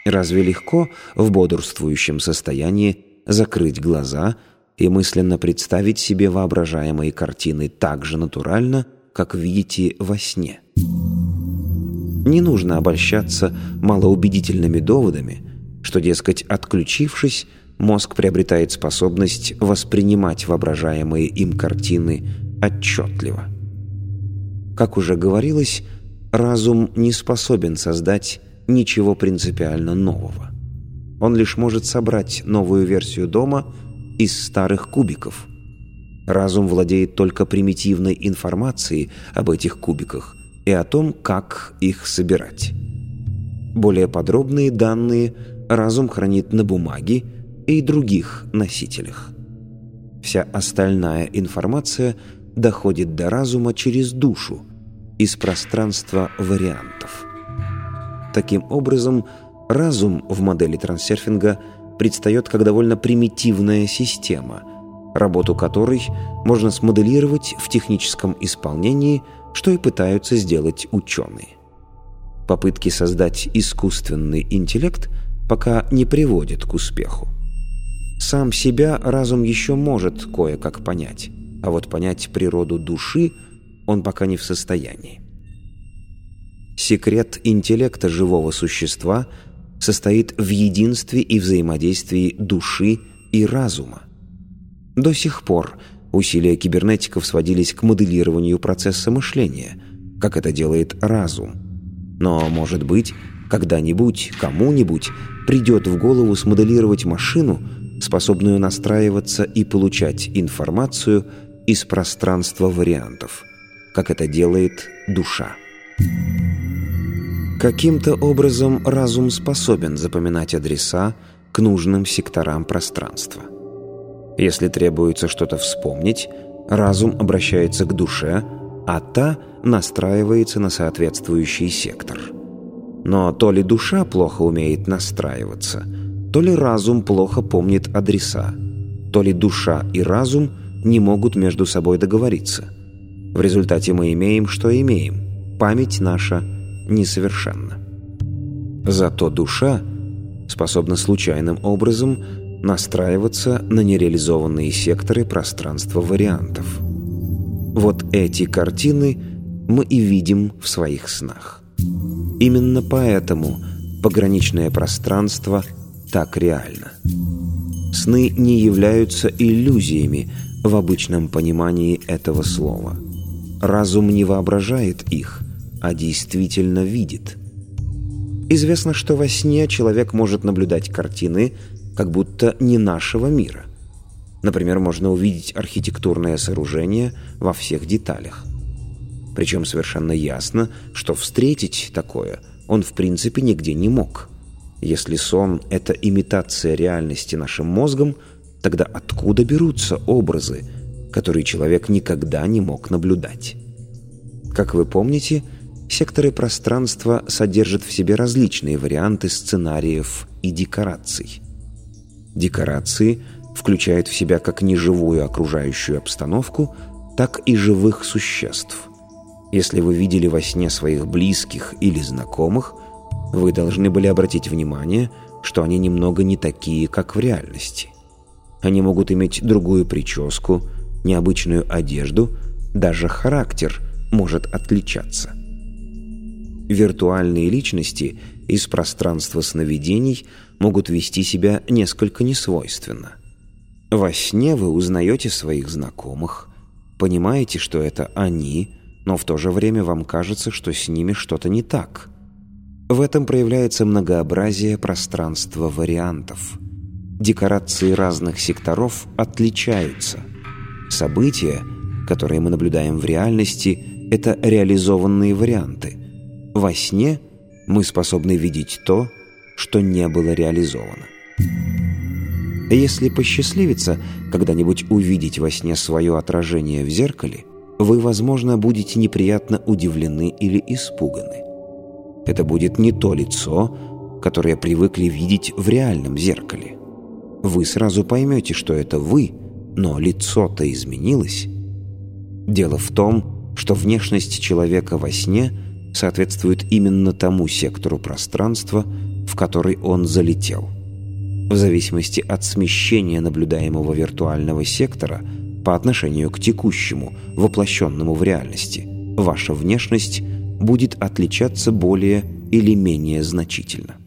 Разве легко в бодрствующем состоянии закрыть глаза и мысленно представить себе воображаемые картины так же натурально, как видите во сне? Не нужно обольщаться малоубедительными доводами, что, дескать, отключившись, мозг приобретает способность воспринимать воображаемые им картины отчетливо. Как уже говорилось, разум не способен создать ничего принципиально нового. Он лишь может собрать новую версию дома из старых кубиков. Разум владеет только примитивной информацией об этих кубиках и о том, как их собирать. Более подробные данные разум хранит на бумаге и других носителях. Вся остальная информация доходит до разума через душу, из пространства вариантов. Таким образом, разум в модели трансерфинга предстает как довольно примитивная система, работу которой можно смоделировать в техническом исполнении, что и пытаются сделать ученые. Попытки создать искусственный интеллект пока не приводят к успеху. Сам себя разум еще может кое-как понять, а вот понять природу души он пока не в состоянии. Секрет интеллекта живого существа состоит в единстве и взаимодействии души и разума. До сих пор усилия кибернетиков сводились к моделированию процесса мышления, как это делает разум. Но, может быть, когда-нибудь, кому-нибудь придет в голову смоделировать машину, способную настраиваться и получать информацию из пространства вариантов, как это делает душа. Каким-то образом разум способен запоминать адреса к нужным секторам пространства. Если требуется что-то вспомнить, разум обращается к душе, а та настраивается на соответствующий сектор. Но то ли душа плохо умеет настраиваться, то ли разум плохо помнит адреса, то ли душа и разум не могут между собой договориться. В результате мы имеем, что имеем. Память наша несовершенна. Зато душа способна случайным образом настраиваться на нереализованные секторы пространства вариантов. Вот эти картины мы и видим в своих снах. Именно поэтому пограничное пространство так реально. Сны не являются иллюзиями в обычном понимании этого слова. Разум не воображает их, а действительно видит. Известно, что во сне человек может наблюдать картины, как будто не нашего мира. Например, можно увидеть архитектурное сооружение во всех деталях. Причем совершенно ясно, что встретить такое он в принципе нигде не мог. Если сон — это имитация реальности нашим мозгом, тогда откуда берутся образы, которые человек никогда не мог наблюдать? Как вы помните, секторы пространства содержат в себе различные варианты сценариев и декораций. Декорации включают в себя как неживую окружающую обстановку, так и живых существ. Если вы видели во сне своих близких или знакомых, вы должны были обратить внимание, что они немного не такие, как в реальности. Они могут иметь другую прическу, необычную одежду, даже характер может отличаться. Виртуальные личности из пространства сновидений могут вести себя несколько несвойственно. Во сне вы узнаете своих знакомых, понимаете, что это они, но в то же время вам кажется, что с ними что-то не так. В этом проявляется многообразие пространства вариантов. Декорации разных секторов отличаются. События, которые мы наблюдаем в реальности, это реализованные варианты. Во сне мы способны видеть то, что не было реализовано. Если посчастливится когда-нибудь увидеть во сне свое отражение в зеркале, вы, возможно, будете неприятно удивлены или испуганы. Это будет не то лицо, которое привыкли видеть в реальном зеркале. Вы сразу поймете, что это вы, но лицо-то изменилось. Дело в том, что внешность человека во сне соответствует именно тому сектору пространства, в который он залетел. В зависимости от смещения наблюдаемого виртуального сектора по отношению к текущему, воплощенному в реальности, ваша внешность будет отличаться более или менее значительно.